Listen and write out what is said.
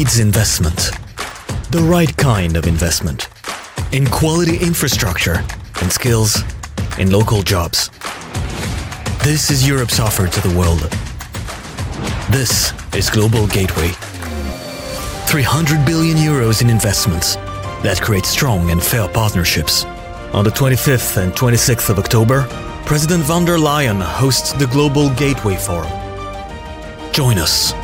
needs investment. The right kind of investment. In quality infrastructure, in skills, in local jobs. This is Europe's offer to the world. This is Global Gateway. 300 billion euros in investments that create strong and fair partnerships. On the 25th and 26th of October, President von der Leyen hosts the Global Gateway Forum. Join us.